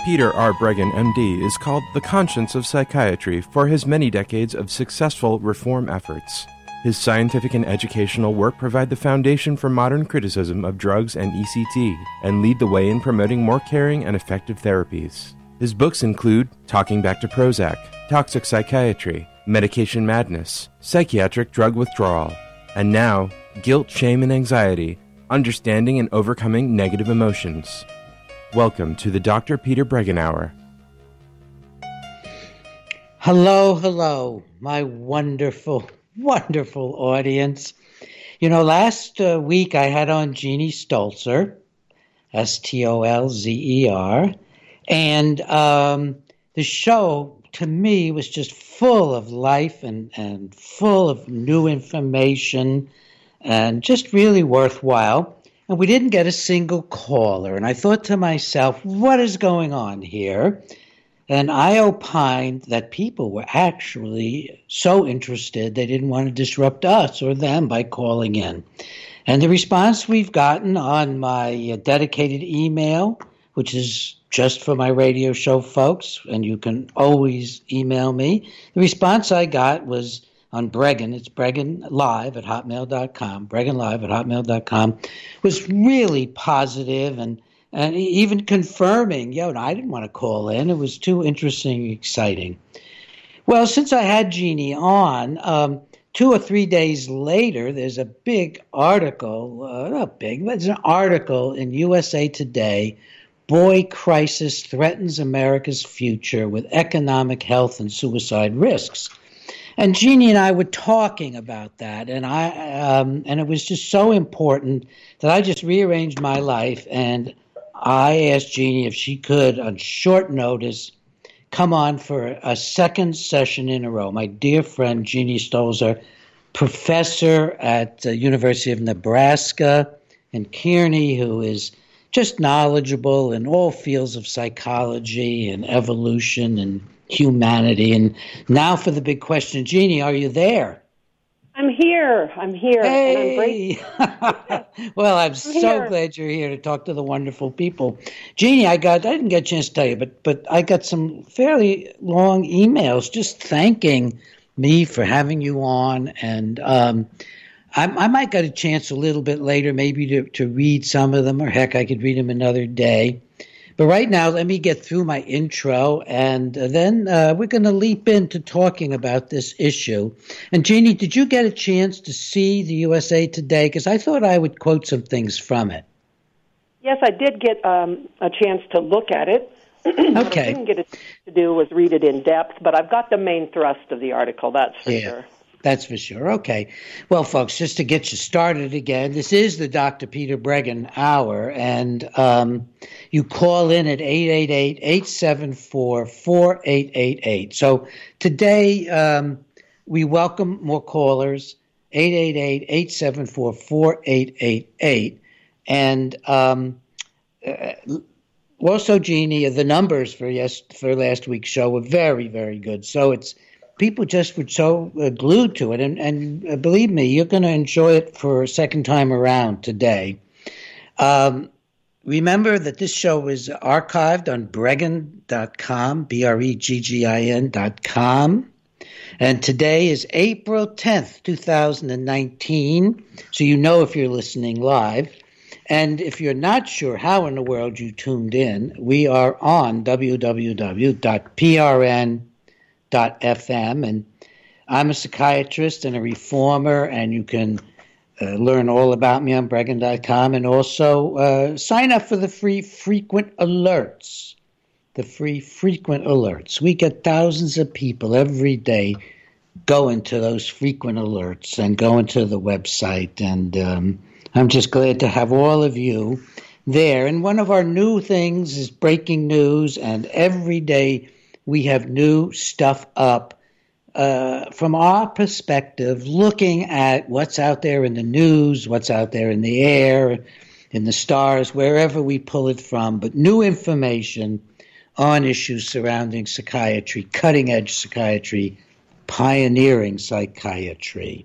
Peter R. Breggin, MD, is called the conscience of psychiatry for his many decades of successful reform efforts. His scientific and educational work provide the foundation for modern criticism of drugs and ECT and lead the way in promoting more caring and effective therapies. His books include Talking Back to Prozac, Toxic Psychiatry, Medication Madness, Psychiatric Drug Withdrawal, and now, Guilt, Shame, and Anxiety, Understanding and Overcoming Negative Emotions. Welcome to the Dr. Peter Breggin Hour. Hello, my wonderful audience. You know, last week I had on Jeannie Stolzer, Stolzer, and the show, to me, was just full of life and full of new information and just really worthwhile. And we didn't get a single caller. And I thought to myself, what is going on here? And I opined that people were actually so interested they didn't want to disrupt us or them by calling in. And the response we've gotten on my dedicated email, which is just for my radio show folks, and you can always email me, the response I got was on Breggin, it's bregginlive@hotmail.com, bregginlive@hotmail.com, was really positive and even confirming, I didn't want to call in. It was too interesting and exciting. Well, since I had Jeannie on, 2 or 3 days later, there's a big article, not big, but it's an article in USA Today, Boy Crisis Threatens America's Future with Economic, Health, and Suicide Risks. And Jeannie and I were talking about that, and and it was just so important that I just rearranged my life, and I asked Jeannie if she could, on short notice, come on for a second session in a row. My dear friend Jeannie Stolzer, professor at the University of Nebraska in Kearney, who is just knowledgeable in all fields of psychology and evolution and humanity. And now for the big question. Jeannie, are you there? I'm here. Hey. And I'm well, I'm so glad you're here to talk to the wonderful people. Jeannie, I didn't get a chance to tell you, but I got some fairly long emails just thanking me for having you on. And I might get a chance a little bit later maybe to read some of them, or heck, I could read them another day. But right now, let me get through my intro, and then we're going to leap into talking about this issue. And Jeannie, did you get a chance to see the USA Today? Because I thought I would quote some things from it. Yes, I did get a chance to look at it. Okay. What I didn't get a chance to do was read it in depth, but I've got the main thrust of the article, that's for sure. That's for sure. Okay. Well, folks, just to get you started again, this is the Dr. Peter Breggin Hour, and you call in at 888-874-4888. So today we welcome more callers, 888-874-4888. And also, Jeannie, the numbers for last week's show were very, very good. So people just were so glued to it. And believe me, you're going to enjoy it for a second time around today. Remember that this show is archived on Breggin.com, Breggin.com. And today is April 10th, 2019. So you know if you're listening live. And if you're not sure how in the world you tuned in, we are on www.prn.fm, and I'm a psychiatrist and a reformer, and you can learn all about me on Breggin.com, and also sign up for the free frequent alerts. We get thousands of people every day going to those frequent alerts and going to the website, and I'm just glad to have all of you there. And one of our new things is breaking news, and every day we have new stuff up from our perspective, looking at what's out there in the news, what's out there in the air, in the stars, wherever we pull it from, but new information on issues surrounding psychiatry, cutting-edge psychiatry, pioneering psychiatry.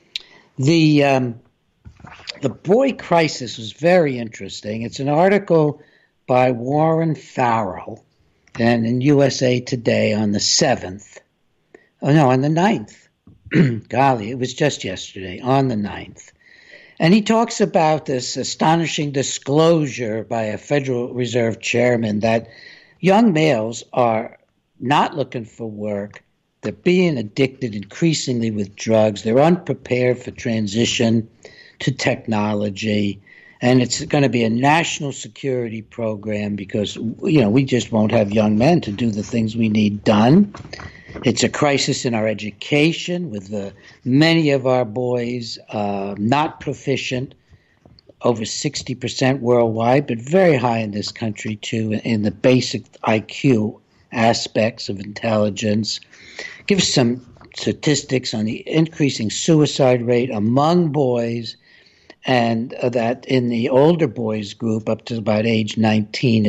The boy crisis was very interesting. It's an article by Warren Farrell, and in USA Today on the 7th. Oh, no, on the 9th. Golly, it was just yesterday, on the 9th. And he talks about this astonishing disclosure by a Federal Reserve chairman that young males are not looking for work. They're being addicted increasingly with drugs. They're unprepared for transition to technology. And it's going to be a national security program because, we just won't have young men to do the things we need done. It's a crisis in our education with many of our boys not proficient, over 60% worldwide, but very high in this country too, in the basic IQ aspects of intelligence. Give some statistics on the increasing suicide rate among boys, and that in the older boys group up to about age 19,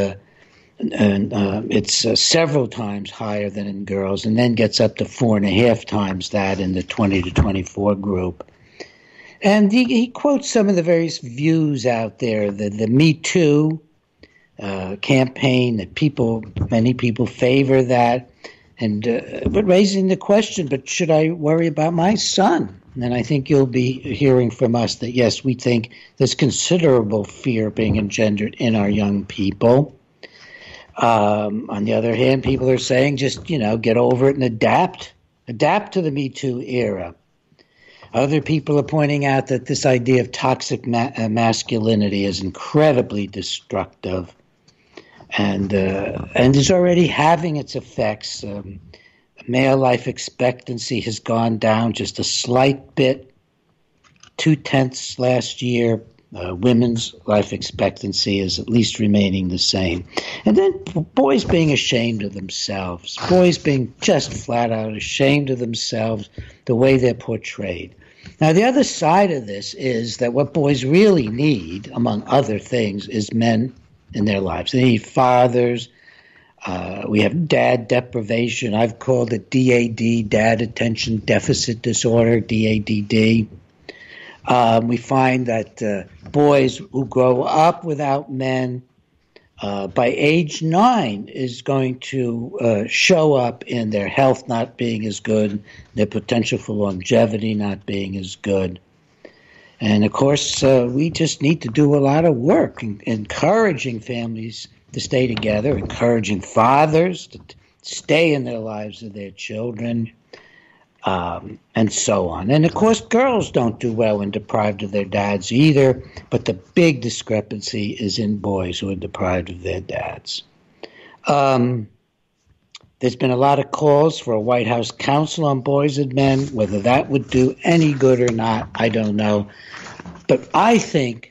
it's several times higher than in girls, and then gets up to 4.5 times that in the 20 to 24 group. And he quotes some of the various views out there, the Me Too campaign, that many people favor that, but raising the question, but should I worry about my son? And I think you'll be hearing from us that, yes, we think there's considerable fear being engendered in our young people. On the other hand, people are saying just, get over it and adapt to the Me Too era. Other people are pointing out that this idea of toxic masculinity is incredibly destructive and is already having its effects. Male life expectancy has gone down just a slight bit, 0.2 last year. Women's life expectancy is at least remaining the same. And then boys being ashamed of themselves, boys being just flat out ashamed of themselves, the way they're portrayed. Now, the other side of this is that what boys really need, among other things, is men in their lives. They need fathers. We have dad deprivation. I've called it DAD, Dad Attention Deficit Disorder, DADD. We find that boys who grow up without men by age 9 is going to show up in their health not being as good, their potential for longevity not being as good. And, of course, we just need to do a lot of work encouraging families to stay together, encouraging fathers to stay in their lives of their children, and so on. And, of course, girls don't do well when deprived of their dads either, but the big discrepancy is in boys who are deprived of their dads. There's been a lot of calls for a White House Council on Boys and Men. Whether that would do any good or not, I don't know. But I think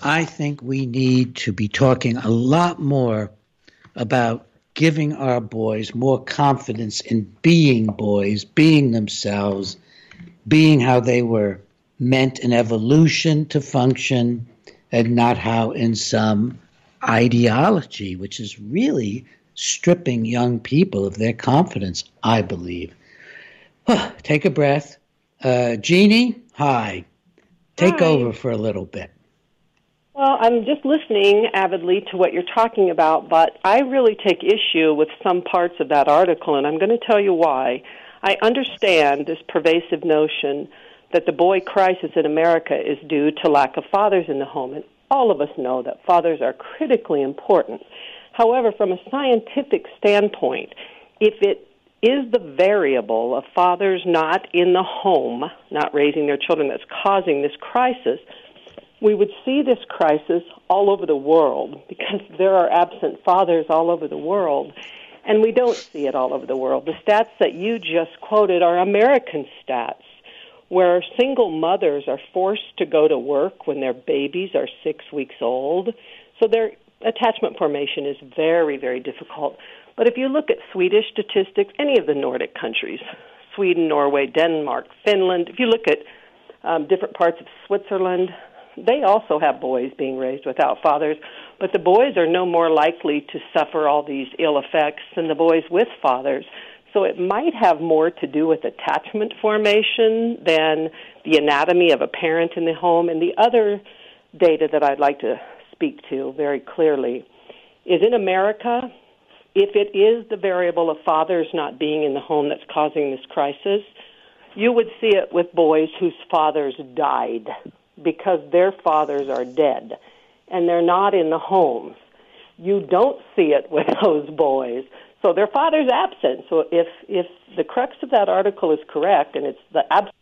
we need to be talking a lot more about giving our boys more confidence in being boys, being themselves, being how they were meant in evolution to function, and not how in some ideology, which is really stripping young people of their confidence, I believe. Take a breath. Jeannie, hi. Take over for a little bit. Well, I'm just listening avidly to what you're talking about, but I really take issue with some parts of that article, and I'm going to tell you why. I understand this pervasive notion that the boy crisis in America is due to lack of fathers in the home, and all of us know that fathers are critically important. However, from a scientific standpoint, if it is the variable of fathers not in the home, not raising their children, that's causing this crisis, we would see this crisis all over the world because there are absent fathers all over the world, and we don't see it all over the world. The stats that you just quoted are American stats, where single mothers are forced to go to work when their babies are 6 weeks old, so their attachment formation is very, very difficult. But if you look at Swedish statistics, any of the Nordic countries, Sweden, Norway, Denmark, Finland, if you look at different parts of Switzerland, they also have boys being raised without fathers, but the boys are no more likely to suffer all these ill effects than the boys with fathers. So it might have more to do with attachment formation than the anatomy of a parent in the home. And the other data that I'd like to speak to very clearly is in America, if it is the variable of fathers not being in the home that's causing this crisis, you would see it with boys whose fathers died because their fathers are dead and they're not in the homes. You don't see it with those boys. So their father's absent. So if the crux of that article is correct and it's the absence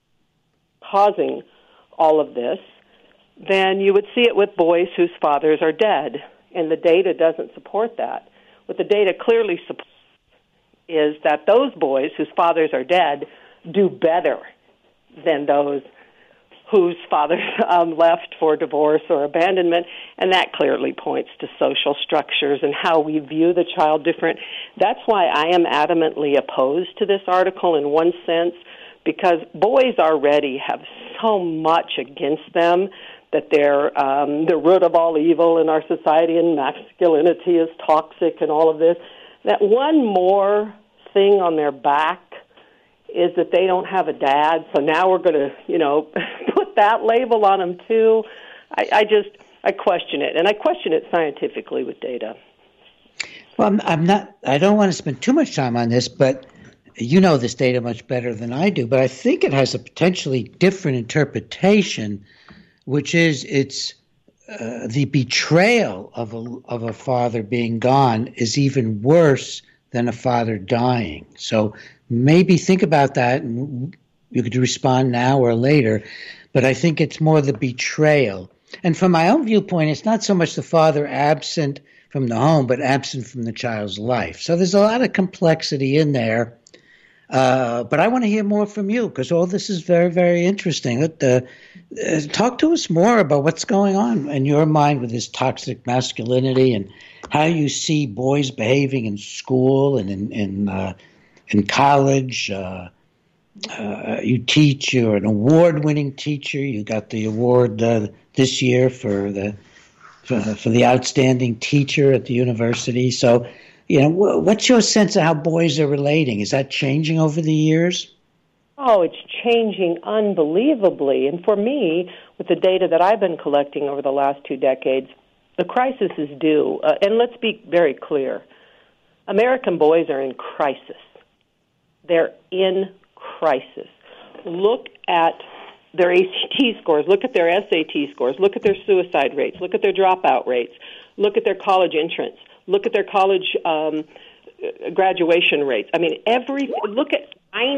causing all of this, then you would see it with boys whose fathers are dead. And the data doesn't support that. What the data clearly supports is that those boys whose fathers are dead do better than those whose fathers left for divorce or abandonment, and that clearly points to social structures and how we view the child different. That's why I am adamantly opposed to this article in one sense, because boys already have so much against them that they're the root of all evil in our society and masculinity is toxic and all of this. That one more thing on their back is that they don't have a dad, so now we're going to, put that label on them too. I question it, and I question it scientifically with data. Well, I don't want to spend too much time on this, but you know this data much better than I do, but I think it has a potentially different interpretation, which is it's the betrayal of a father being gone is even worse than a father dying. So maybe think about that, and you could respond now or later, but I think it's more the betrayal. And from my own viewpoint, it's not so much the father absent from the home, but absent from the child's life. So there's a lot of complexity in there. But I want to hear more from you because all this is very, very interesting. Talk to us more about what's going on in your mind with this toxic masculinity and how you see boys behaving in school and in college. You teach. You're an award-winning teacher. You got the award this year for the outstanding teacher at the university. So, what's your sense of how boys are relating? Is that changing over the years? Oh, it's changing unbelievably. And for me, with the data that I've been collecting over the last 2 decades, the crisis is due. And let's be very clear. American boys are in crisis. They're in crisis. Look at their ACT scores. Look at their SAT scores. Look at their suicide rates. Look at their dropout rates. Look at their college entrance. Look at their college graduation rates. I mean, look at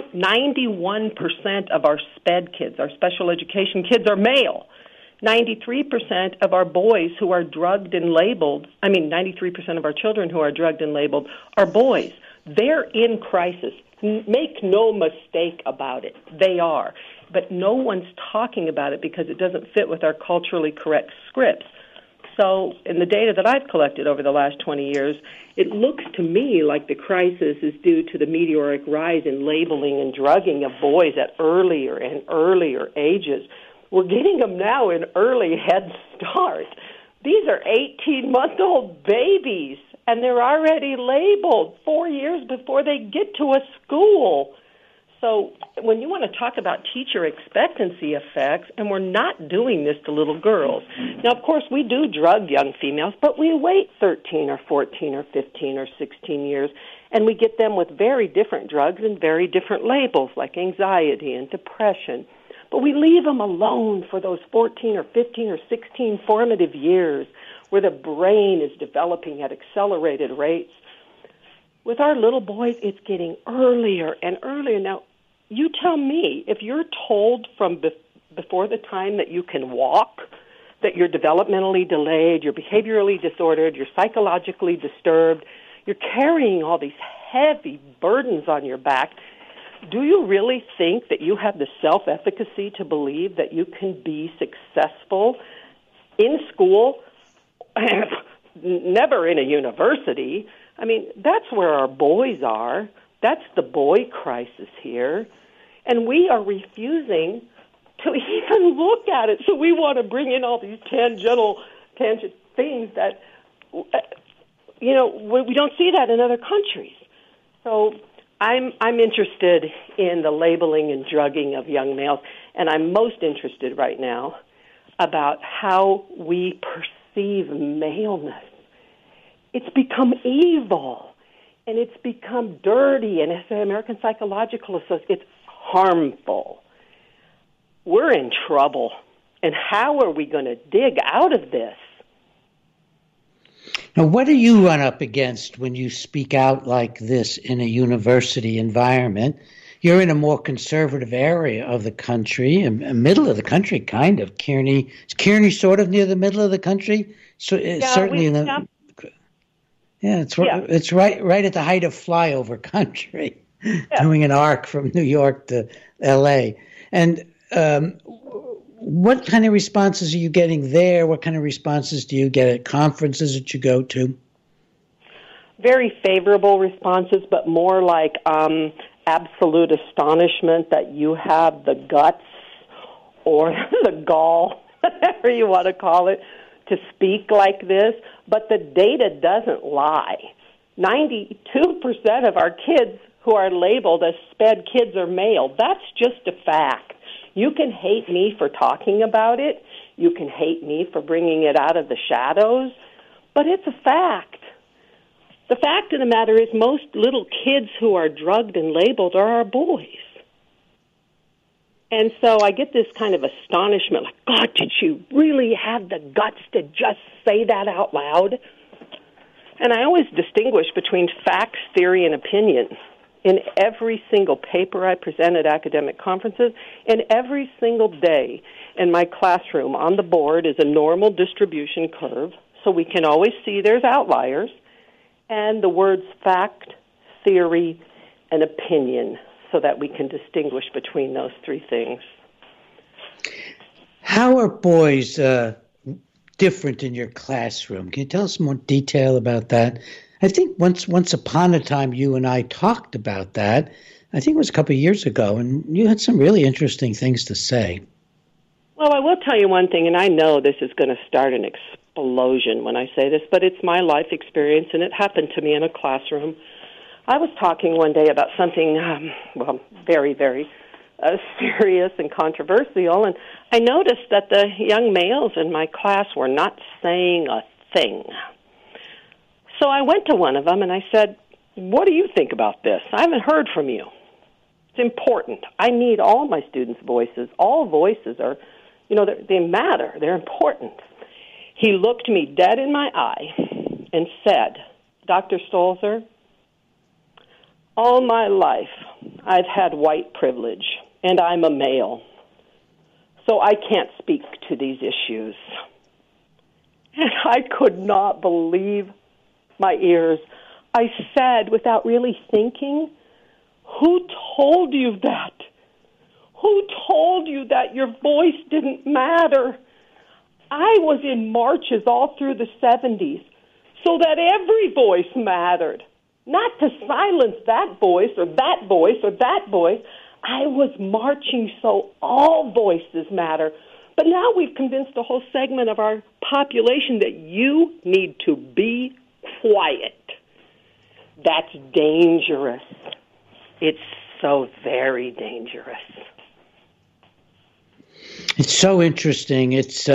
91% of our SPED kids, our special education kids, are male. 93% of our boys who are drugged and labeled, 93% of our children who are drugged and labeled are boys. They're in crisis. Make no mistake about it. They are. But no one's talking about it because it doesn't fit with our culturally correct scripts. So in the data that I've collected over the last 20 years, it looks to me like the crisis is due to the meteoric rise in labeling and drugging of boys at earlier and earlier ages. We're getting them now in early Head Start. These are 18-month-old babies, and they're already labeled 4 years before they get to a school. So when you want to talk about teacher expectancy effects, and we're not doing this to little girls. Now, of course, we do drug young females, but we wait 13 or 14 or 15 or 16 years, and we get them with very different drugs and very different labels like anxiety and depression. But we leave them alone for those 14 or 15 or 16 formative years where the brain is developing at accelerated rates. With our little boys, it's getting earlier and earlier. Now, you tell me, if you're told from before the time that you can walk that you're developmentally delayed, you're behaviorally disordered, you're psychologically disturbed, you're carrying all these heavy burdens on your back, do you really think that you have the self-efficacy to believe that you can be successful in school, never in a university? I mean, that's where our boys are. That's the boy crisis here. And we are refusing to even look at it. So we want to bring in all these tangent things that, we don't see that in other countries. So I'm interested in the labeling and drugging of young males, and I'm most interested right now about how we perceive maleness It's become evil, and it's become dirty, and as the American Psychological Association, it's harmful. We're in trouble, and how are we going to dig out of this? Now, what do you run up against when you speak out like this in a university environment? You're in a more conservative area of the country, a middle of the country, kind of. Kearney, is Kearney sort of near the middle of the country? So certainly in the. Yeah, it's right at the height of flyover country, doing an arc from New York to L.A. And what kind of responses are you getting there? What kind of responses do you get at conferences that you go to? Very favorable responses, but more like absolute astonishment that you have the guts or the gall, whatever you want to call it, to speak like this. But the data doesn't lie. 92% of our kids who are labeled as SPED kids are male. That's just a fact. You can hate me for talking about it. You can hate me for bringing it out of the shadows. But it's a fact. The fact of the matter is most little kids who are drugged and labeled are our boys. And so I get this kind of astonishment, like, God, did you really have the guts to just say that out loud? And I always distinguish between facts, theory, and opinion. In every single paper I present at academic conferences, and every single day in my classroom on the board is a normal distribution curve, so we can always see there's outliers, and the words fact, theory, and opinion, so that we can distinguish between those three things. How are boys different in your classroom? Can you tell us more detail about that? I think once upon a time you and I talked about that. I think it was a couple of years ago, and you had some really interesting things to say. Well, I will tell you one thing, and I know this is going to start an explosion when I say this, but it's my life experience, and it happened to me in a classroom. I was talking one day about something, very, very serious and controversial, and I noticed that the young males in my class were not saying a thing. So I went to one of them and I said, what do you think about this? I haven't heard from you. It's important. I need all my students' voices. All voices are, they matter. They're important. He looked me dead in my eye and said, Dr. Stolzer, all my life I've had white privilege, and I'm a male, so I can't speak to these issues. And I could not believe my ears. I said, without really thinking, who told you that? Who told you that your voice didn't matter? I was in marches all through the 70s so that every voice mattered. Not to silence that voice or that voice or that voice. I was marching so all voices matter. But now we've convinced a whole segment of our population that you need to be quiet. That's dangerous. It's so very dangerous. It's so interesting. It's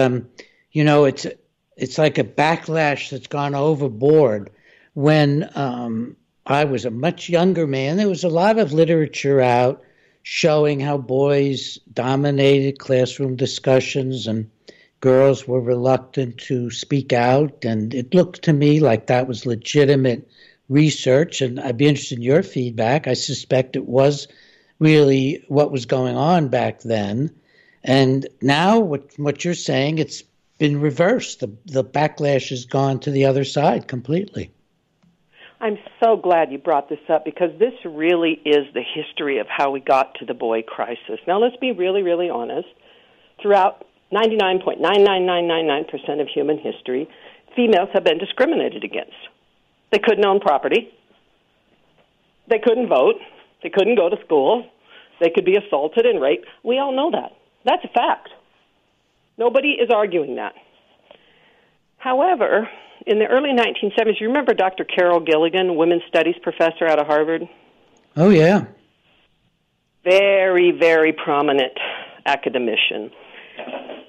it's like a backlash that's gone overboard. When I was a much younger man, there was a lot of literature out showing how boys dominated classroom discussions and girls were reluctant to speak out. And it looked to me like that was legitimate research. And I'd be interested in your feedback. I suspect it was really what was going on back then. And now what you're saying, it's been reversed. The backlash has gone to the other side completely. I'm so glad you brought this up because this really is the history of how we got to the boy crisis. Now, let's be really, really honest. Throughout 99.99999% of human history, females have been discriminated against. They couldn't own property. They couldn't vote. They couldn't go to school. They could be assaulted and raped. We all know that. That's a fact. Nobody is arguing that. However, in the early 1970s, you remember Dr. Carol Gilligan, women's studies professor out of Harvard? Oh, yeah. Very, very prominent academician.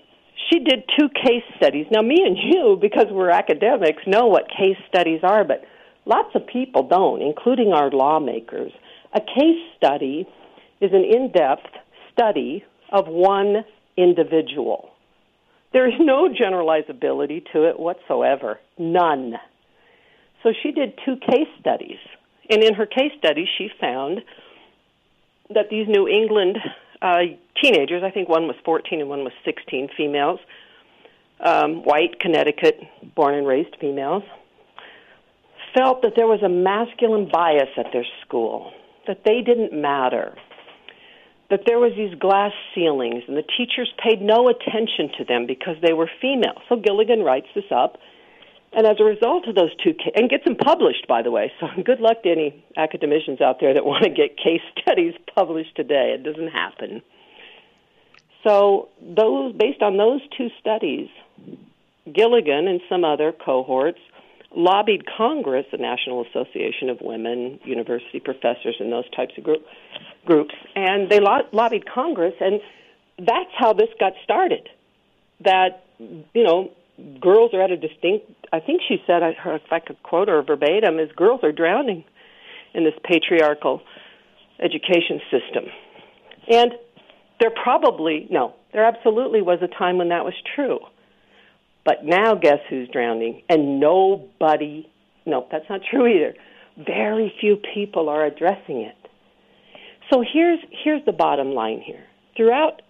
she did 2 case studies. Now, me and you, because we're academics, know what case studies are, but lots of people don't, including our lawmakers. A case study is an in-depth study of one individual. There is no generalizability to it whatsoever, none. So she did 2 case studies, and in her case study she found that these New England teenagers, I think one was 14 and one was 16, females, white, Connecticut, born and raised females, felt that there was a masculine bias at their school, that they didn't matter, that there was these glass ceilings, and the teachers paid no attention to them because they were female. So Gilligan writes this up, and as a result of those 2 and gets them published, by the way, so good luck to any academicians out there that want to get case studies published today. It doesn't happen. So based on those 2 studies, Gilligan and some other cohorts lobbied Congress, the National Association of Women, university professors, and those types of groups, and they lobbied Congress, and that's how this got started. That, girls are at a distinct, I think she said, if I could quote her verbatim, is girls are drowning in this patriarchal education system. And there absolutely was a time when that was true. But now guess who's drowning? And that's not true either. Very few people are addressing it. So here's the bottom line here. Throughout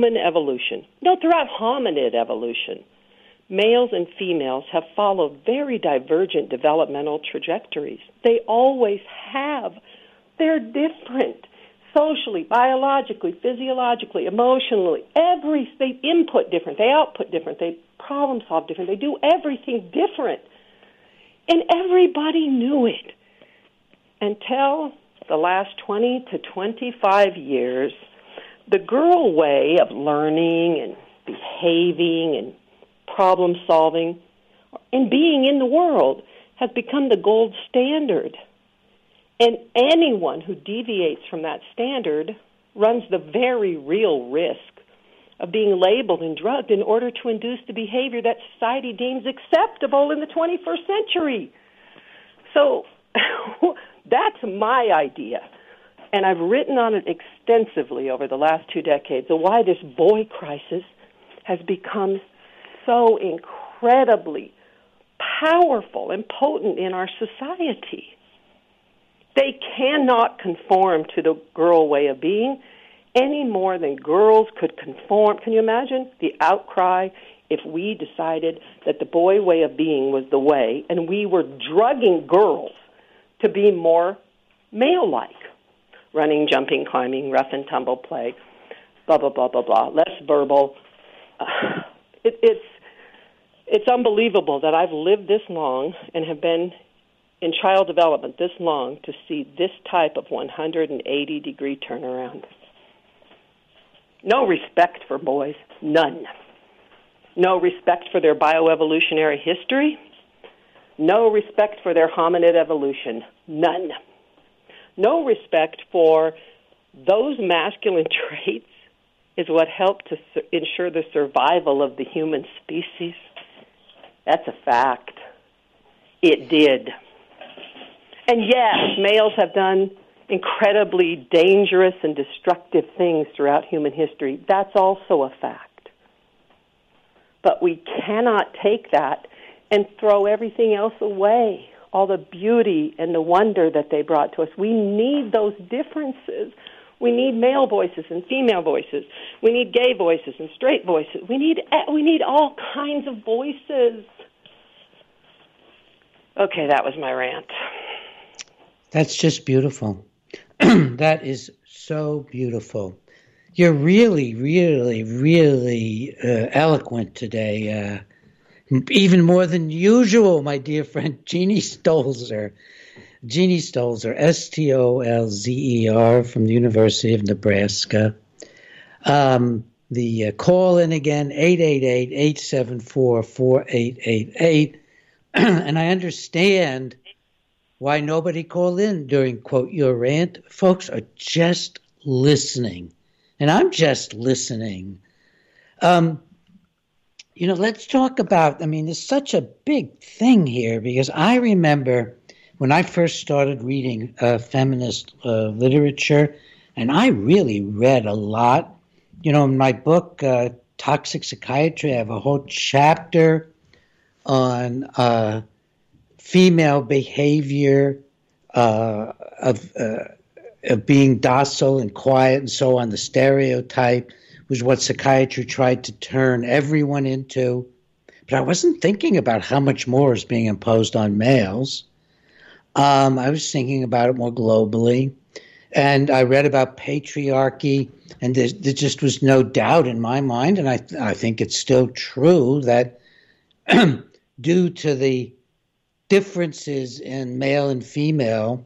hominid evolution, males and females have followed very divergent developmental trajectories. They always have. They're different. Socially, biologically, physiologically, emotionally, they input different, they output different, they problem solve different, they do everything different. And everybody knew it until the last 20 to 25 years. The girl way of learning and behaving and problem solving and being in the world has become the gold standard. And anyone who deviates from that standard runs the very real risk of being labeled and drugged in order to induce the behavior that society deems acceptable in the 21st century. So that's my idea. And I've written on it extensively over the last 2 decades of why this boy crisis has become so incredibly powerful and potent in our society. They cannot conform to the girl way of being any more than girls could conform. Can you imagine the outcry if we decided that the boy way of being was the way and we were drugging girls to be more male-like? Running, jumping, climbing, rough and tumble play, blah, blah, blah, blah, blah, less verbal. It's unbelievable that I've lived this long and have been in child development this long to see this type of 180-degree turnaround. No respect for boys, none. No respect for their bioevolutionary history. No respect for their hominid evolution, none. No respect for those masculine traits is what helped to ensure the survival of the human species. That's a fact. It did. And yes, males have done incredibly dangerous and destructive things throughout human history. That's also a fact. But we cannot take that and throw everything else away, all the beauty and the wonder that they brought to us. We need those differences. We need male voices and female voices. We need gay voices and straight voices. We need all kinds of voices. Okay, that was my rant. That's just beautiful. That is so beautiful. You're really, really, really eloquent today, even more than usual, my dear friend Jeannie Stolzer. Jeannie Stolzer, Stolzer from the University of Nebraska. The call in again, 888-874-4888. And I understand why nobody called in during, quote, your rant. Folks are just listening. And I'm just listening. Let's talk about, there's such a big thing here because I remember when I first started reading feminist literature, and I really read a lot. In my book, Toxic Psychiatry, I have a whole chapter on female behavior of being docile and quiet and so on. The stereotype was what psychiatry tried to turn everyone into. But I wasn't thinking about how much more is being imposed on males. I was thinking about it more globally. And I read about patriarchy, and there just was no doubt in my mind, and I think it's still true, that due to the differences in male and female,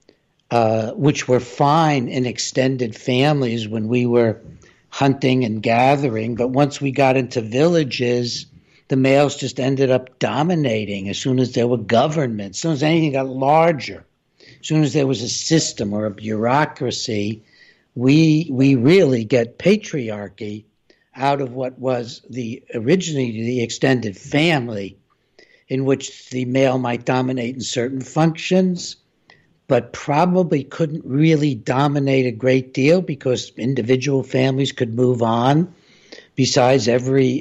which were fine in extended families when we were hunting and gathering, but once we got into villages, the males just ended up dominating as soon as there were governments, as soon as anything got larger, as soon as there was a system or a bureaucracy. We really get patriarchy out of what was originally the extended family, in which the male might dominate in certain functions, but probably couldn't really dominate a great deal because individual families could move on. Besides, every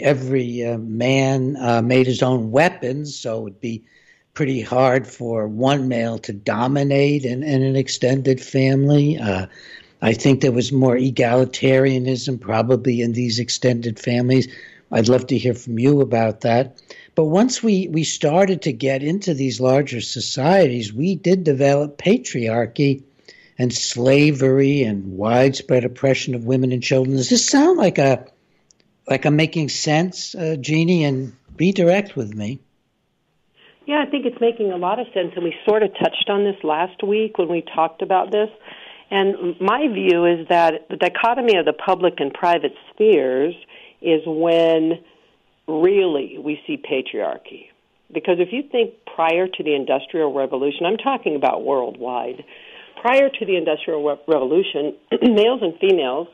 man made his own weapons, so it would be pretty hard for one male to dominate in an extended family. I think there was more egalitarianism probably in these extended families. I'd love to hear from you about that. But once we started to get into these larger societies, we did develop patriarchy and slavery and widespread oppression of women and children. Does this sound like I'm making sense, Jeannie? And be direct with me. Yeah, I think it's making a lot of sense, and we sort of touched on this last week when we talked about this. And my view is that the dichotomy of the public and private spheres is when really we see patriarchy. Because if you think prior to the Industrial Revolution, I'm talking about worldwide, prior to the Industrial Revolution, males and females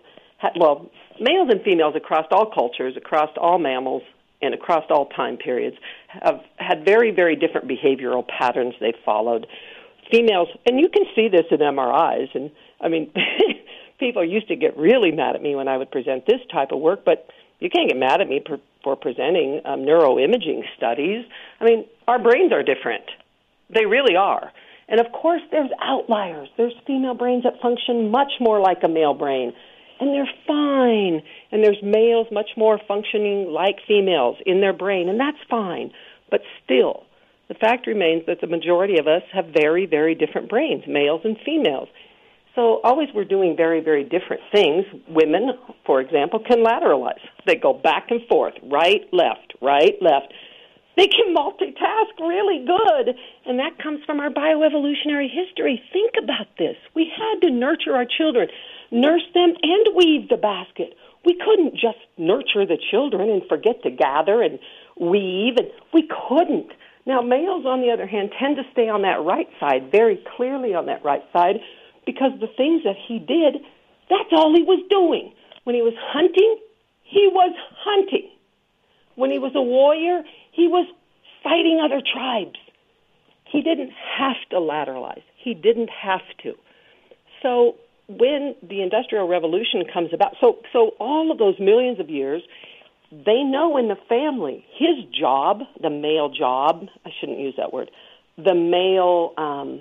across all cultures, across all mammals, and across all time periods have had very, very different behavioral patterns they followed. Females, and you can see this in MRIs, and people used to get really mad at me when I would present this type of work, but you can't get mad at me for presenting neuroimaging studies. Our brains are different. They really are. And of course, there's outliers. There's female brains that function much more like a male brain, and they're fine. And there's males much more functioning like females in their brain, and that's fine. But still, the fact remains that the majority of us have very, very different brains, males and females. So always we're doing very, very different things. Women, for example, can lateralize. They go back and forth, right, left, right, left. They can multitask really good, and that comes from our bioevolutionary history. Think about this. We had to nurture our children, nurse them, and weave the basket. We couldn't just nurture the children and forget to gather and weave, and we couldn't. Now, males, on the other hand, tend to stay on that right side, very clearly on that right side, because the things that he did, that's all he was doing. When he was hunting, he was hunting. When he was a warrior, he was fighting other tribes. He didn't have to lateralize. He didn't have to. So when the Industrial Revolution comes about, so all of those millions of years, they know in the family, his job, the male job, I shouldn't use that word, the male,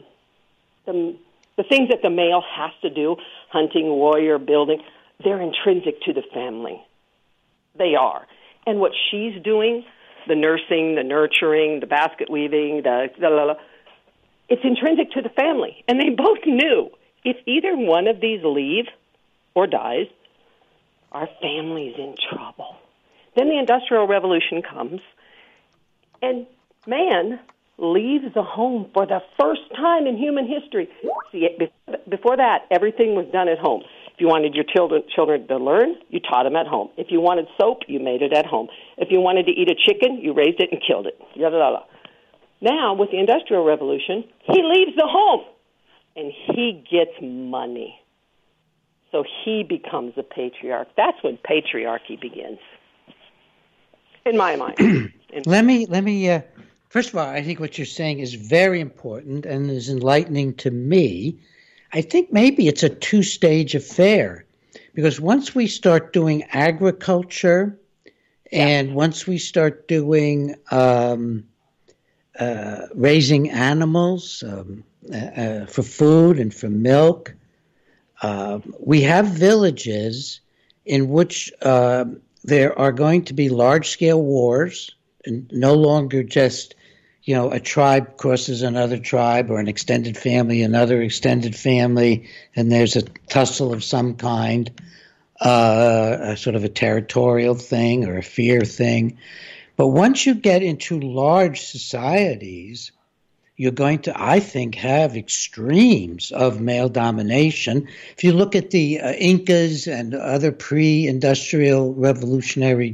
the things that the male has to do, hunting, warrior, building, they're intrinsic to the family. They are. And what she's doing, the nursing, the nurturing, the basket weaving, it's intrinsic to the family. And they both knew if either one of these leave or dies, our family's in trouble. Then the Industrial Revolution comes, and man leaves the home for the first time in human history. See, before that, everything was done at home. If you wanted your children to learn, you taught them at home. If you wanted soap, you made it at home. If you wanted to eat a chicken, you raised it and killed it. Now, with the Industrial Revolution, he leaves the home, and he gets money. So he becomes a patriarch. That's when patriarchy begins. in my mind. Let me. First of all, I think what you're saying is very important and is enlightening to me. I think maybe it's a two-stage affair, because once we start doing agriculture, and once we start doing raising animals for food and for milk, we have villages in which there are going to be large-scale wars, and no longer just, a tribe crosses another tribe or an extended family, another extended family, and there's a tussle of some kind, a sort of a territorial thing or a fear thing. But once you get into large societies, you're going to, I think, have extremes of male domination. If you look at the Incas and other pre-industrial revolutionary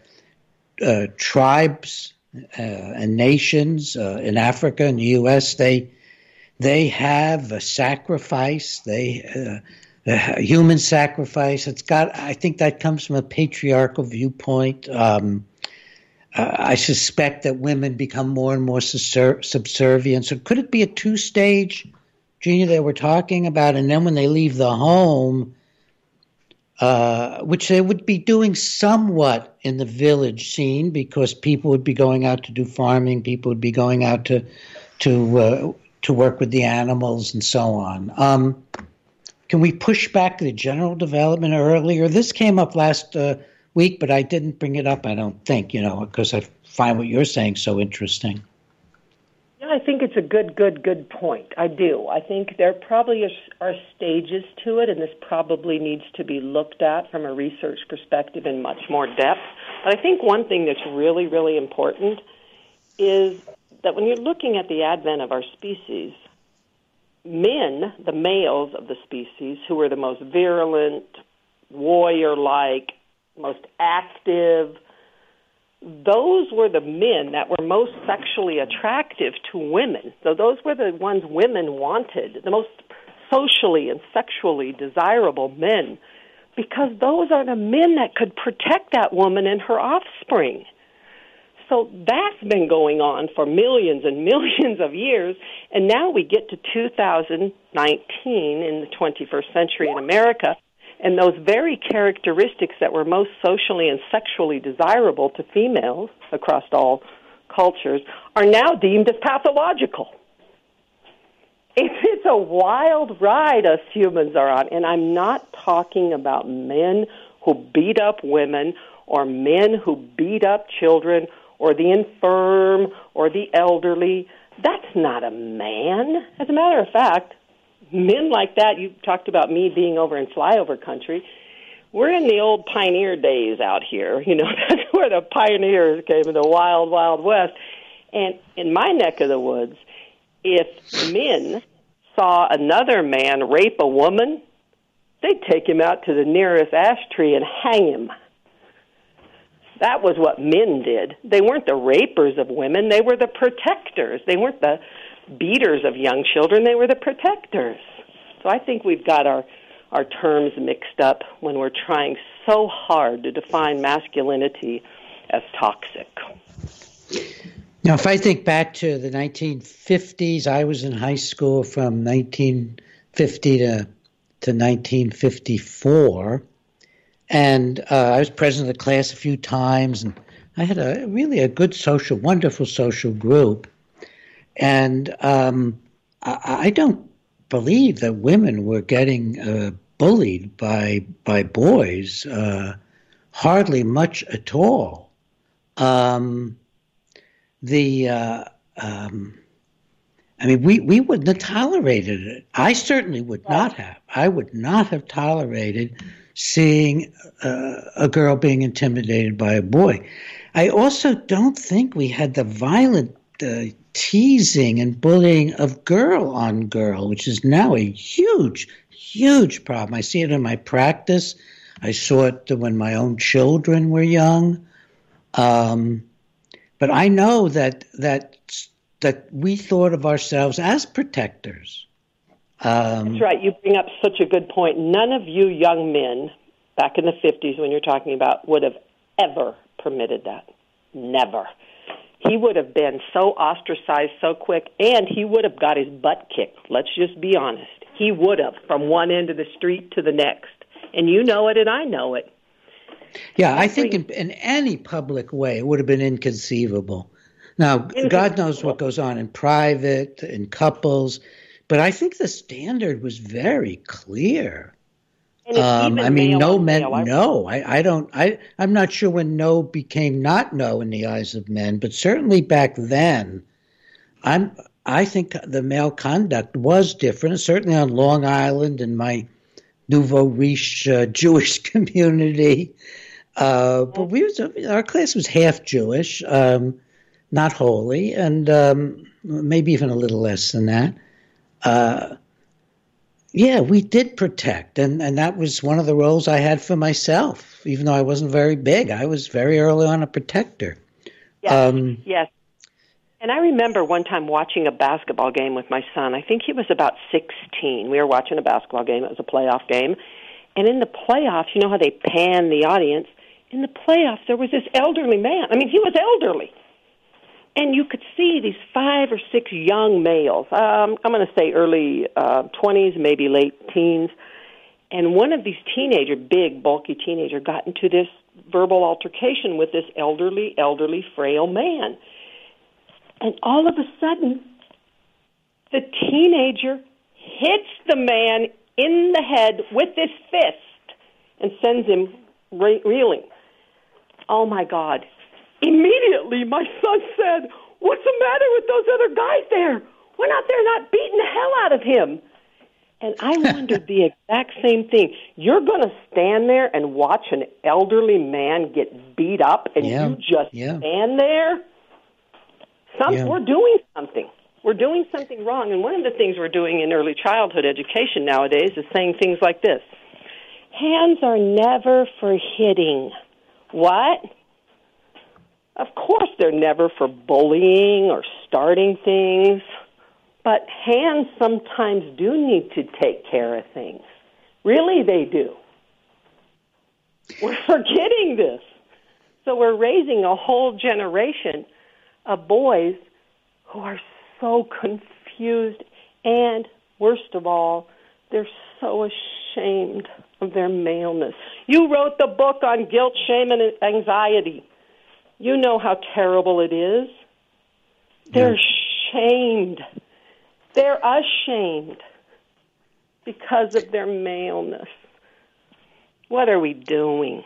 tribes and nations in Africa and the U.S., they have a sacrifice. Human sacrifice. I think that comes from a patriarchal viewpoint. I suspect that women become more and more subservient. So could it be a two-stage, Gina, that we're talking about? And then when they leave the home, which they would be doing somewhat in the village scene, because people would be going out to do farming, people would be going out to work with the animals and so on. Can we push back the general development earlier? This came up last week, but I didn't bring it up, I don't think, because I find what you're saying so interesting. Yeah, I think it's a good point. I do. I think there probably are stages to it, and this probably needs to be looked at from a research perspective in much more depth. But I think one thing that's really, really important is that when you're looking at the advent of our species, men, the males of the species, who are the most virulent, warrior-like, most active, those were the men that were most sexually attractive to women. So those were the ones women wanted, the most socially and sexually desirable men, because those are the men that could protect that woman and her offspring. So that's been going on for millions and millions of years, and now we get to 2019 in the 21st century in America, and those very characteristics that were most socially and sexually desirable to females across all cultures are now deemed as pathological. It's a wild ride us humans are on, and I'm not talking about men who beat up women or men who beat up children or the infirm or the elderly. That's not a man. As a matter of fact, men like that, you talked about me being over in flyover country. We're in the old pioneer days out here. That's where the pioneers came in the wild, wild west. And in my neck of the woods, if men saw another man rape a woman, they'd take him out to the nearest ash tree and hang him. That was what men did. They weren't the rapers of women. They were the protectors. They weren't the beaters of young children. They were the protectors. So I think we've got our terms mixed up when we're trying so hard to define masculinity as toxic. Now, if I think back to the 1950s, I was in high school from 1950 to 1954, and I was president of the class a few times, and I had a good wonderful social group. And I don't believe that women were getting bullied by boys, hardly much at all. We wouldn't have tolerated it. I certainly would not have. I would not have tolerated seeing a girl being intimidated by a boy. I also don't think we had the violent teasing and bullying of girl on girl, which is now a huge, huge problem. I see it in my practice. I saw it when my own children were young. But I know that we thought of ourselves as protectors. That's right. You bring up such a good point. None of you young men back in the 50s when you're talking about would have ever permitted that. Never. He would have been so ostracized so quick, and he would have got his butt kicked. Let's just be honest. He would have, from one end of the street to the next. And you know it, and I know it. Yeah, I think in any public way, it would have been inconceivable. Now, God knows what goes on in private, in couples, but I think the standard was very clear. I mean, no meant no. I'm not sure when no became not no in the eyes of men, but certainly back then, I think the male conduct was different. Certainly on Long Island in my nouveau riche Jewish community, but our class was half Jewish, not wholly, and maybe even a little less than that. Yeah, we did protect, and that was one of the roles I had for myself. Even though I wasn't very big, I was very early on a protector. Yes, yes. And I remember one time watching a basketball game with my son. I think he was about 16. We were watching a basketball game. It was a playoff game. And in the playoffs, you know how they pan the audience? In the playoffs, there was this elderly man. I mean, he was elderly. And you could see these 5 or 6 young males, I'm going to say early 20s, maybe late teens, and one of these big, bulky teenager, got into this verbal altercation with this elderly, frail man. And all of a sudden, the teenager hits the man in the head with his fist and sends him reeling. Oh, my God. Immediately, my son said, "What's the matter with those other guys there? They're not beating the hell out of him." And I wondered the exact same thing. You're going to stand there and watch an elderly man get beat up, and you just stand there? We're doing something. We're doing something wrong. And one of the things we're doing in early childhood education nowadays is saying things like this. Hands are never for hitting. What? Of course they're never for bullying or starting things, but hands sometimes do need to take care of things. Really, they do. We're forgetting this. So we're raising a whole generation of boys who are so confused, and worst of all, they're so ashamed of their maleness. You wrote the book on guilt, shame, and anxiety. You know how terrible it is. They're shamed. They're ashamed because of their maleness. What are we doing?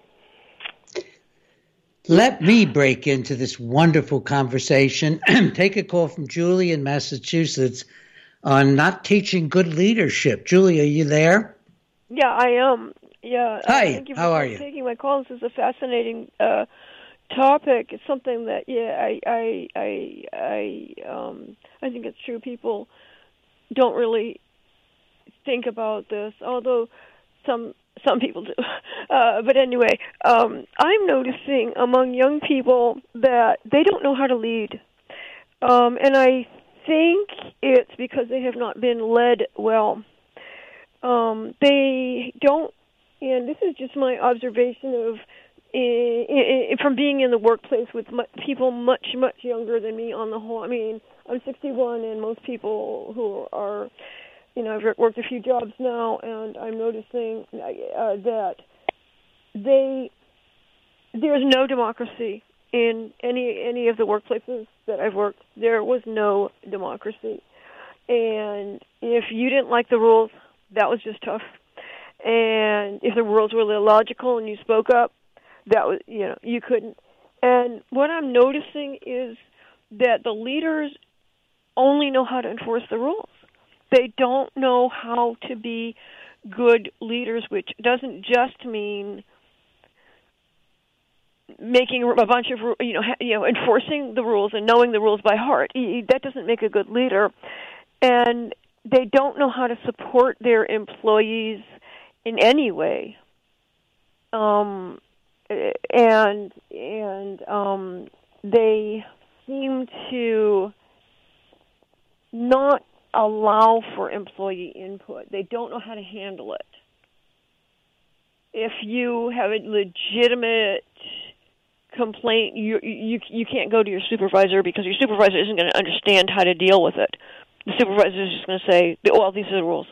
Let me break into this wonderful conversation. Take a call from Julie in Massachusetts on not teaching good leadership. Julie, are you there? Yeah, I am. Yeah. Hi, thank you how are you? For taking my call. This is a fascinating topic. It's something that I think it's true. People don't really think about this, although some people do. But anyway, I'm noticing among young people that they don't know how to lead, and I think it's because they have not been led well. They don't, and this is just my observation of. From being in the workplace with people much younger than me on the whole. I mean, I'm 61, and most people who are, I've worked a few jobs now, and I'm noticing that there's no democracy in any of the workplaces that I've worked. There was no democracy, and if you didn't like the rules, that was just tough. And if the rules were illogical and you spoke up, that was, you couldn't. And what I'm noticing is that the leaders only know how to enforce the rules. They don't know how to be good leaders, which doesn't just mean making a bunch of, enforcing the rules and knowing the rules by heart. That doesn't make a good leader. And they don't know how to support their employees in any way. And they seem to not allow for employee input. They don't know how to handle it. If you have a legitimate complaint, you can't go to your supervisor because your supervisor isn't going to understand how to deal with it. The supervisor is just going to say, well, these are the rules.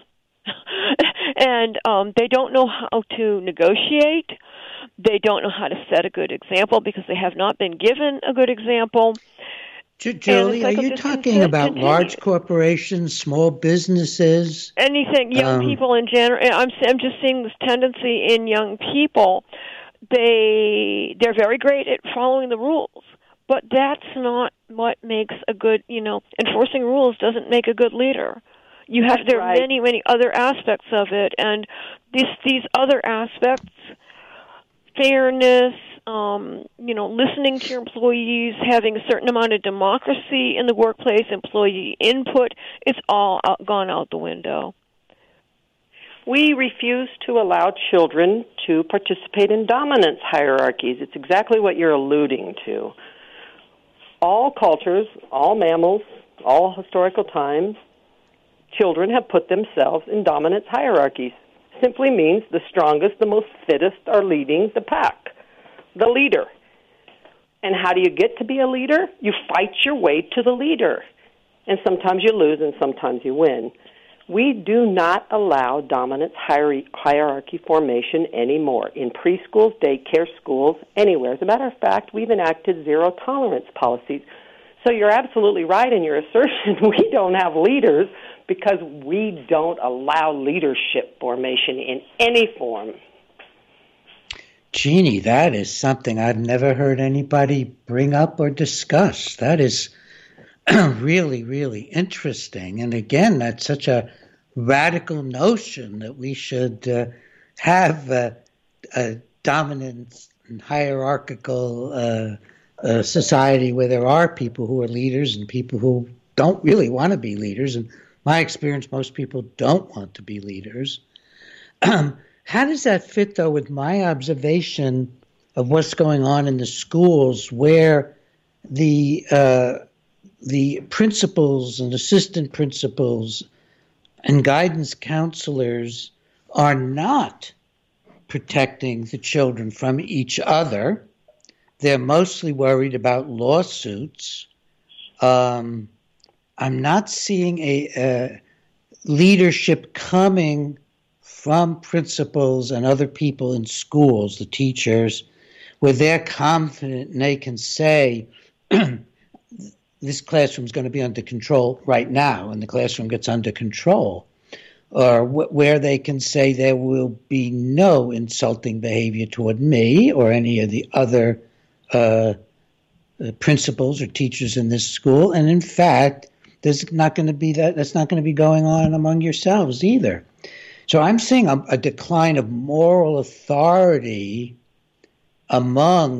And they don't know how to negotiate. They don't know how to set a good example because they have not been given a good example. Julie, are you talking about large corporations, small businesses? Anything, young people in general. I'm just seeing this tendency in young people. They're very great at following the rules, but that's not what makes a good, enforcing rules doesn't make a good leader. There are many, many other aspects of it, and these other aspects, fairness, listening to your employees, having a certain amount of democracy in the workplace, employee input, it's all gone out the window. We refuse to allow children to participate in dominance hierarchies. It's exactly what you're alluding to. All cultures, all mammals, all historical times, children have put themselves in dominance hierarchies. Simply means the strongest, the most fittest are leading the pack, the leader. And how do you get to be a leader? You fight your way to the leader. And sometimes you lose and sometimes you win. We do not allow dominance hierarchy formation anymore in preschools, daycare schools, anywhere. As a matter of fact, we've enacted zero tolerance policies. So you're absolutely right in your assertion. We don't have leaders because we don't allow leadership formation in any form. Jeannie, that is something I've never heard anybody bring up or discuss. That is really, really interesting. And again, that's such a radical notion that we should have a dominant and hierarchical society where there are people who are leaders and people who don't really want to be leaders. And my experience, most people don't want to be leaders. How does that fit, though, with my observation of what's going on in the schools where the principals and assistant principals and guidance counselors are not protecting the children from each other? They're mostly worried about lawsuits. I'm not seeing a leadership coming from principals and other people in schools, the teachers, where they're confident and they can say, this classroom's going to be under control right now, and the classroom gets under control. Or where they can say there will be no insulting behavior toward me or any of the other principals or teachers in this school. And in fact, there's not going to be that's not going to be going on among yourselves either. So I'm seeing a decline of moral authority among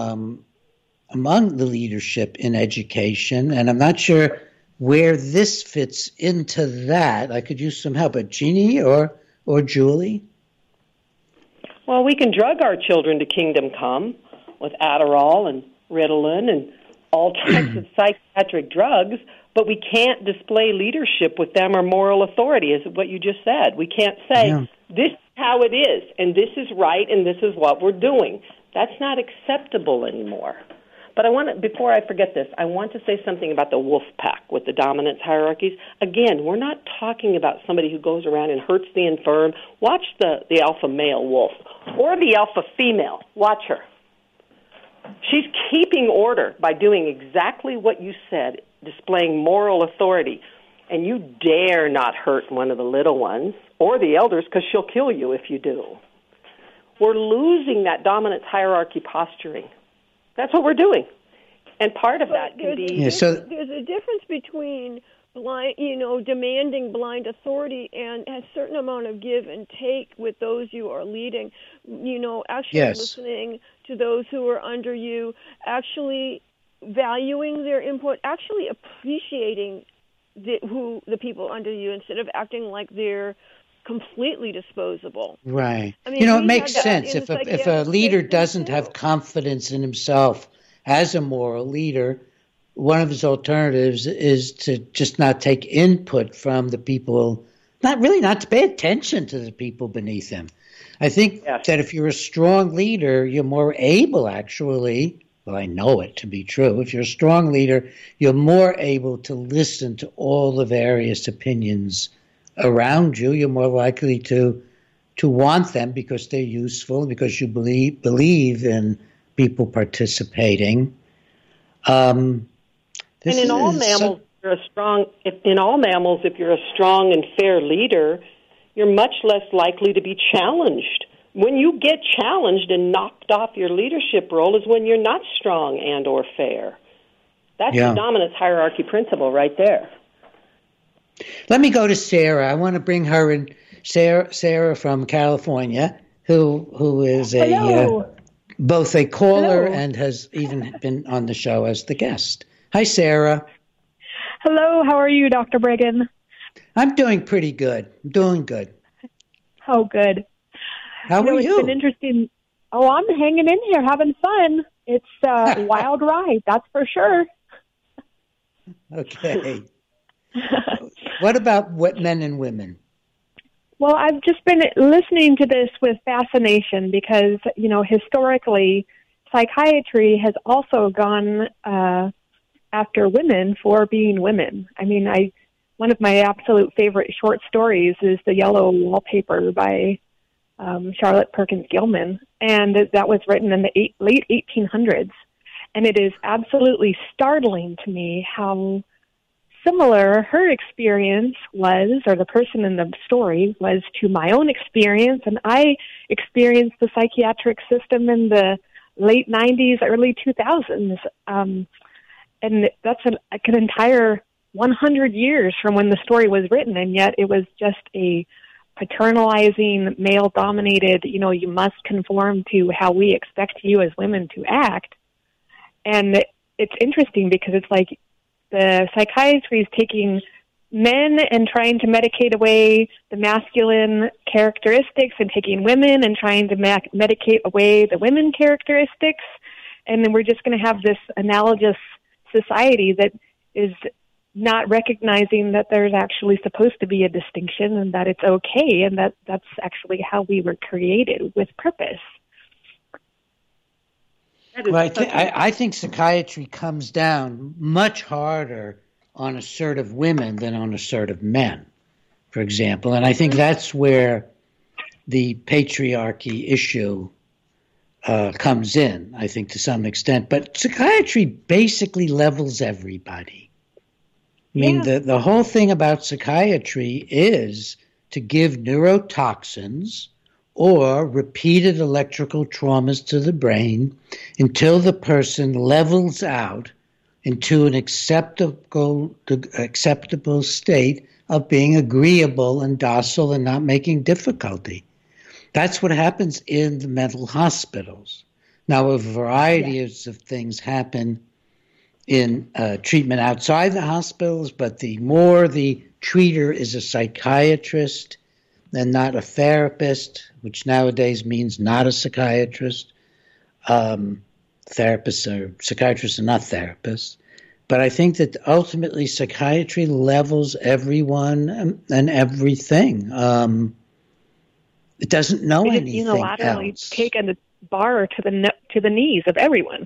the leadership in education, and I'm not sure where this fits into that. I could use some help. But Jeannie or Julie? Well, we can drug our children to kingdom come with Adderall and Ritalin and all types of psychiatric drugs, but we can't display leadership with them or moral authority, is what you just said. We can't say, This is how it is, and this is right, and this is what we're doing. That's not acceptable anymore. But before I forget this, I want to say something about the wolf pack with the dominance hierarchies. Again, we're not talking about somebody who goes around and hurts the infirm. Watch the alpha male wolf or the alpha female. Watch her. She's keeping order by doing exactly what you said, displaying moral authority. And you dare not hurt one of the little ones or the elders because she'll kill you if you do. We're losing that dominance hierarchy posturing. That's what we're doing. And part of that can be... There's a difference between demanding blind authority and a certain amount of give and take with those you are leading. Actually listening to those who are under you, actually valuing their input, actually appreciating the people under you instead of acting like they're completely disposable. Right. I mean, it makes sense. If a leader doesn't have confidence in himself as a moral leader, one of his alternatives is to just not take input from the people, not to pay attention to the people beneath him. I think that if you're a strong leader, you're more able, actually, well, I know it to be true. If you're a strong leader, you're more able to listen to all the various opinions around you. You're more likely to want them because they're useful, because you believe in people participating. And in all mammals, if you're a strong and fair leader, you're much less likely to be challenged. When you get challenged and knocked off your leadership role is when you're not strong and or fair. That's the dominance hierarchy principle right there. Let me go to Sarah. I want to bring her in. Sarah from California, who is both a caller and has even been on the show as the guest. Hi, Sarah. Hello. How are you, Dr. Breggin? I'm doing pretty good. I'm doing good. Oh, good. How are you? It's been interesting. Oh, I'm hanging in here, having fun. It's a wild ride, that's for sure. Okay. What about men and women? Well, I've just been listening to this with fascination because, historically, psychiatry has also gone after women for being women. I mean, one of my absolute favorite short stories is The Yellow Wallpaper by Charlotte Perkins Gilman, and that was written in the late 1800s. And it is absolutely startling to me how similar her experience was, or the person in the story was, to my own experience. And I experienced the psychiatric system in the late 90s, early 2000s. And that's an entire 100 years from when the story was written, and yet it was just a paternalizing, male-dominated, you must conform to how we expect you as women to act. And it's interesting because it's like the psychiatry is taking men and trying to medicate away the masculine characteristics, and taking women and trying to medicate away the women characteristics. And then we're just going to have this analogous society that is not recognizing that there's actually supposed to be a distinction, and that it's okay, and that's actually how we were created, with purpose. Well, I think psychiatry comes down much harder on assertive women than on assertive men, for example. And I think that's where the patriarchy issue comes in, I think, to some extent. But psychiatry basically levels everybody. I mean, the whole thing about psychiatry is to give neurotoxins or repeated electrical traumas to the brain until the person levels out into an acceptable state of being agreeable and docile and not making difficulty. That's what happens in the mental hospitals. Now, a variety of things happen in treatment outside the hospitals, but the more the treater is a psychiatrist and not a therapist, which nowadays means not a psychiatrist. Therapists or psychiatrists are not therapists. But I think that ultimately psychiatry levels everyone and everything. It doesn't know anything unilaterally else. Taken the bar to the knees of everyone.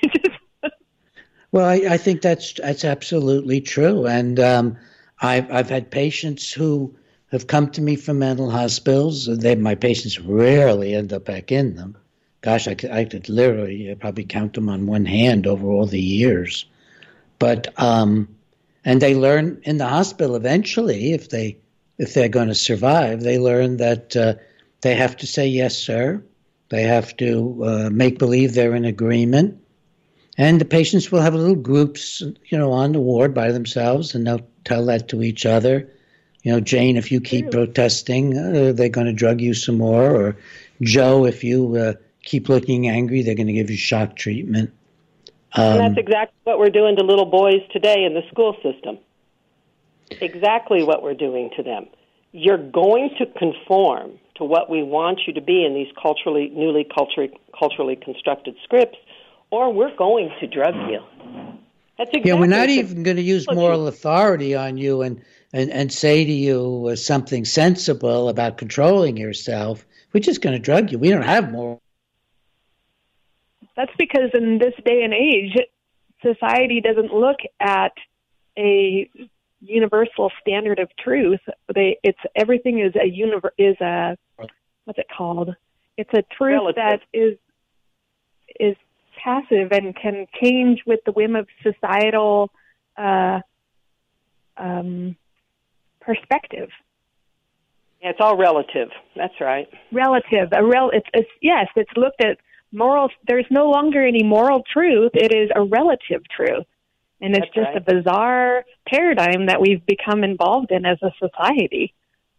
Well, I think that's absolutely true. And I've had patients who have come to me from mental hospitals. My patients rarely end up back in them. Gosh, I could literally probably count them on one hand over all the years. But and they learn in the hospital eventually, if they're going to survive, they learn that they have to say yes, sir. They have to make believe they're in agreement. And the patients will have little groups, on the ward by themselves, and they'll tell that to each other. Jane, if you keep protesting, they're going to drug you some more. Or Joe, if you keep looking angry, they're going to give you shock treatment. And that's exactly what we're doing to little boys today in the school system. Exactly what we're doing to them. You're going to conform to what we want you to be in these newly culturally constructed scripts, or we're going to drug you. That's exactly we're not even going to use moral authority on you and say to you something sensible about controlling yourself. We're just going to drug you. We don't have moral. That's because in this day and age, society doesn't look at a universal standard of truth. Everything is a what's it called? It's a truth Relative. that is passive and can change with the whim of societal perspective. Yeah, it's all relative. That's right. Relative. It's looked at moral. There's no longer any moral truth. It is a relative truth. And it's That's just right. a bizarre paradigm that we've become involved in as a society.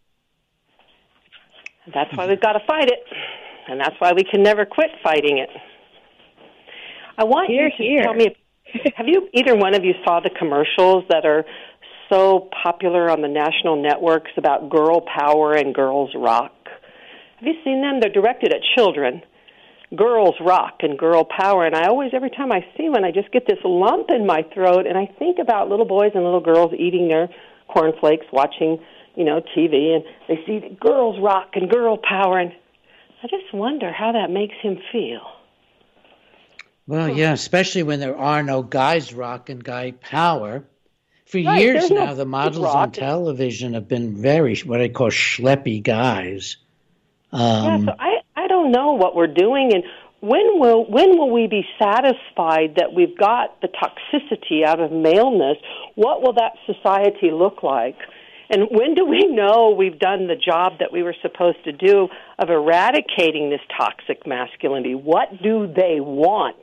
That's why we've got to fight it, and that's why we can never quit fighting it. I want you to tell me, have you, either one of you, saw the commercials that are so popular on the national networks about girl power and girls rock? Have you seen them? They're directed at children. Girls rock and girl power, and I always, every time I see one, I just get this lump in my throat, and I think about little boys and little girls eating their cornflakes, watching, TV, and they see the girls rock and girl power, and I just wonder how that makes him feel. Well, yeah, especially when there are no guys rock and guy power. For Right, years there's no now, the models rock. on television have been very, what I call schleppy guys. So I don't know what we're doing, and when will we be satisfied that we've got the toxicity out of maleness? What will that society look like? And when do we know we've done the job that we were supposed to do of eradicating this toxic masculinity? What do they want?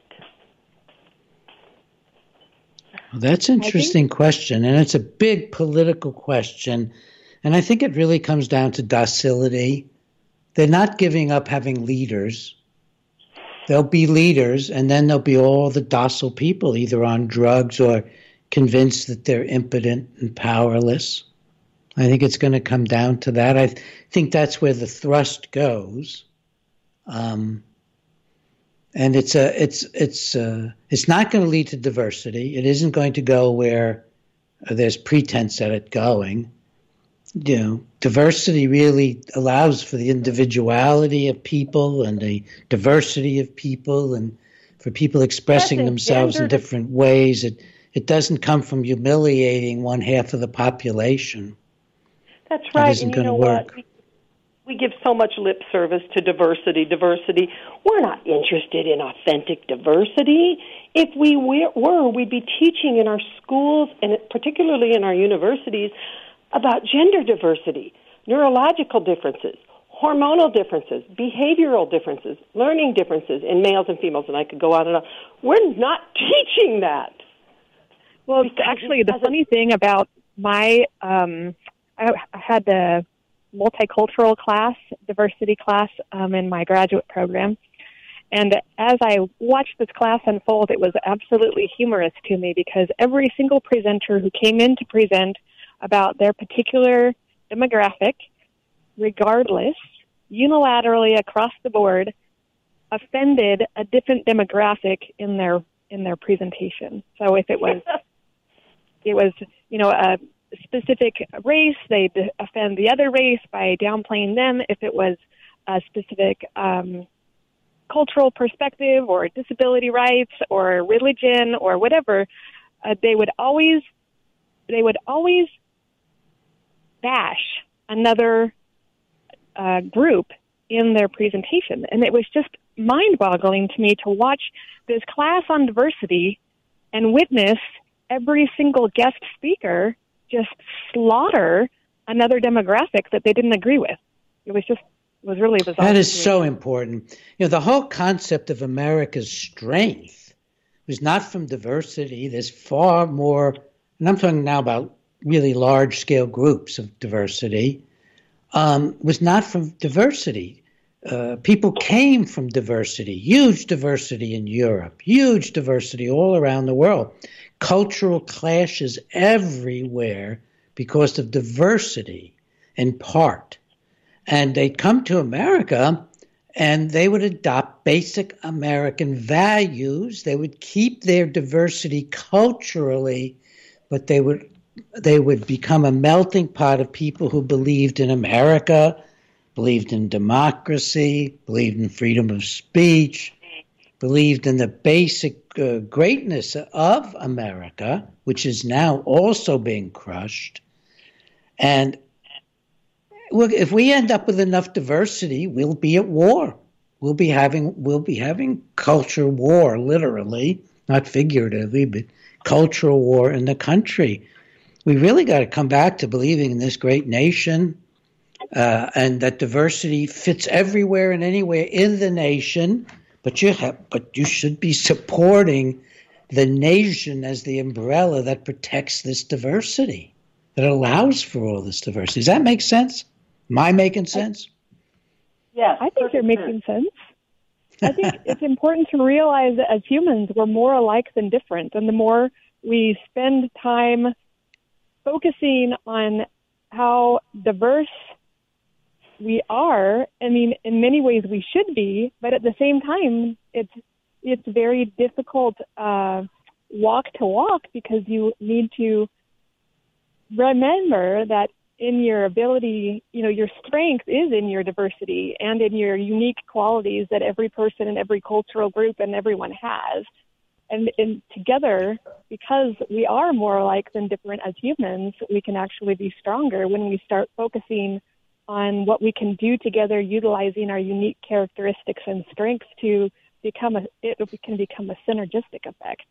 Well, that's an interesting question, and it's a big political question, and I think it really comes down to docility. They're not giving up having leaders. There'll be leaders, and then there'll be all the docile people, either on drugs or convinced that they're impotent and powerless. I think it's going to come down to that. I think that's where the thrust goes. And it's not going to lead to diversity. It isn't going to go where there's pretense at it going. Diversity really allows for the individuality of people and the diversity of people, and for people expressing themselves in different ways. It doesn't come from humiliating one half of the population. That's right. It isn't going to work. We give so much lip service to diversity. We're not interested in authentic diversity. If we were, we'd be teaching in our schools, and particularly in our universities, about gender diversity, neurological differences, hormonal differences, behavioral differences, learning differences in males and females, and I could go on and on. We're not teaching that. Well, actually, the funny thing about I had the multicultural class, diversity class in my graduate program. And as I watched this class unfold, it was absolutely humorous to me because every single presenter who came in to present about their particular demographic, regardless, unilaterally across the board, offended a different demographic in their presentation. So if it was a specific race, they'd offend the other race by downplaying them. If it was a specific cultural perspective or disability rights or religion or whatever, they would always bash another group in their presentation. And it was just mind-boggling to me to watch this class on diversity and witness every single guest speaker just slaughter another demographic that they didn't agree with. It was really bizarre. That is so important. The whole concept of America's strength was not from diversity. There's far more, and I'm talking now about really large-scale groups of diversity, was not from diversity. People came from diversity, huge diversity in Europe, huge diversity all around the world. Cultural clashes everywhere because of diversity, in part. And they'd come to America and they would adopt basic American values. They would keep their diversity culturally, but they would become a melting pot of people who believed in America, believed in democracy, believed in freedom of speech, believed in the basic greatness of America, which is now also being crushed. And if we end up with enough diversity, we'll be at war. We'll be having culture war, literally, not figuratively, but cultural war in the country. We really got to come back to believing in this great nation, and that diversity fits everywhere and anywhere in the nation. But you should be supporting the nation as the umbrella that protects this diversity, that allows for all this diversity. Does that make sense? Am I making sense? Yeah, I think you're making sense. I think it's important to realize that as humans, we're more alike than different. And the more we spend time focusing on how diverse we are, I mean, in many ways we should be, but at the same time, it's very difficult walk to walk, because you need to remember that in your ability, your strength is in your diversity and in your unique qualities that every person and every cultural group and everyone has. And together, because we are more alike than different as humans, we can actually be stronger when we start focusing on what we can do together, utilizing our unique characteristics and strengths to become a synergistic effect.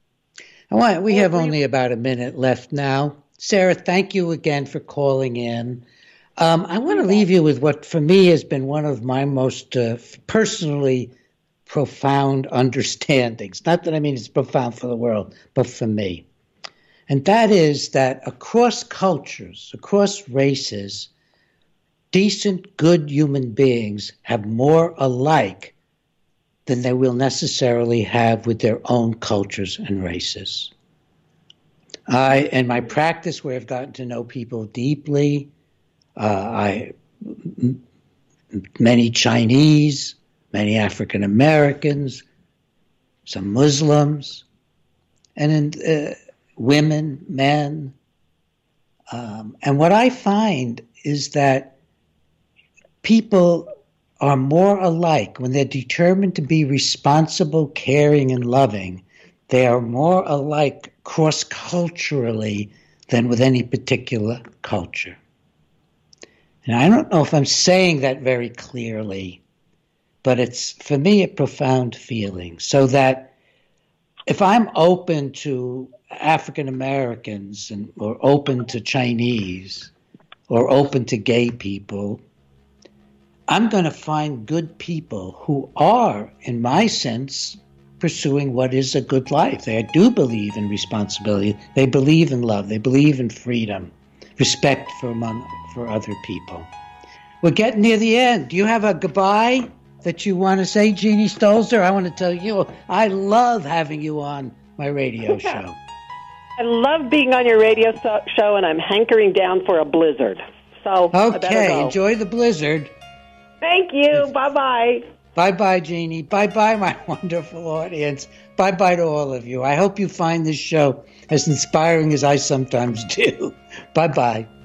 We have only about a minute left now. Sarah, thank you again for calling in. I want to leave you with what for me has been one of my most personally profound understandings. Not that I mean it's profound for the world, but for me. And that is that across cultures, across races, decent, good human beings have more alike than they will necessarily have with their own cultures and races. In my practice, where I've gotten to know people deeply, many Chinese, many African Americans, some Muslims, and women, men. And what I find is that people are more alike when they're determined to be responsible, caring, and loving. They are more alike cross-culturally than with any particular culture. And I don't know if I'm saying that very clearly, but it's, for me, a profound feeling. So that if I'm open to African Americans or open to Chinese or open to gay people, I'm going to find good people who are, in my sense, pursuing what is a good life. They do believe in responsibility. They believe in love. They believe in freedom, respect for other people. We're getting near the end. Do you have a goodbye that you want to say, Jeannie Stolzer? I want to tell you, I love having you on my radio show. I love being on your radio show, and I'm hankering down for a blizzard. So okay, enjoy the blizzard. Thank you. Bye-bye. Bye-bye, Jeannie. Bye-bye, my wonderful audience. Bye-bye to all of you. I hope you find this show as inspiring as I sometimes do. Bye-bye.